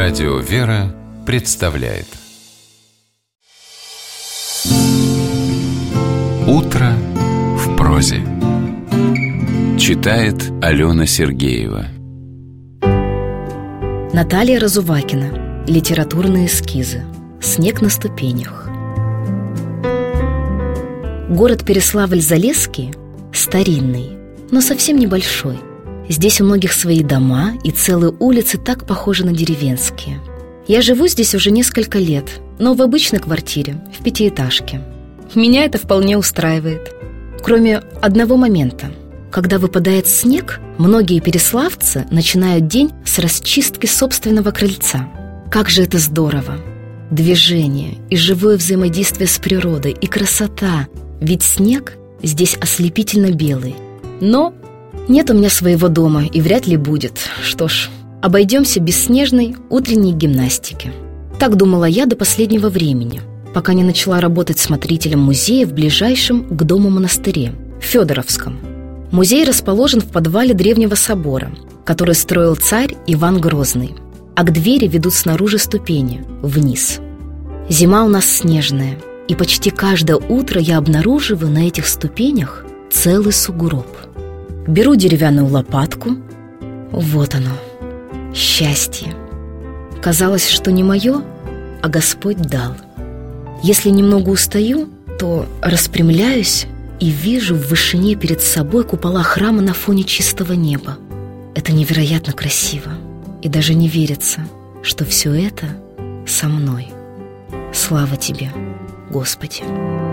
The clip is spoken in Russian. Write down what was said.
Радио «Вера» представляет «Утро в прозе». Читает Алена Сергеева. Наталья Разувакина. Литературные эскизы. Снег на ступенях. Город Переславль-Залесский старинный, но совсем небольшой. Здесь у многих свои дома, и целые улицы так похожи на деревенские. Я живу здесь уже несколько лет, но в обычной квартире, в пятиэтажке. Меня это вполне устраивает. Кроме одного момента. Когда выпадает снег, многие переславцы начинают день с расчистки собственного крыльца. Как же это здорово! Движение и живое взаимодействие с природой, и красота. Ведь снег здесь ослепительно белый. Но нет у меня своего дома и вряд ли будет. Что ж, обойдемся без снежной утренней гимнастики. Так думала я до последнего времени, пока не начала работать смотрителем музея в ближайшем к дому монастыре, Федоровском. Музей расположен в подвале древнего собора, который строил царь Иван Грозный, а к двери ведут снаружи ступени, вниз. Зима у нас снежная, и почти каждое утро я обнаруживаю на этих ступенях целый сугроб. Беру деревянную лопатку. Вот оно, счастье. Казалось, что не мое, а Господь дал. Если немного устаю, то распрямляюсь и вижу в вышине перед собой купола храма на фоне чистого неба. Это невероятно красиво, и даже не верится, что все это со мной. Слава Тебе, Господи!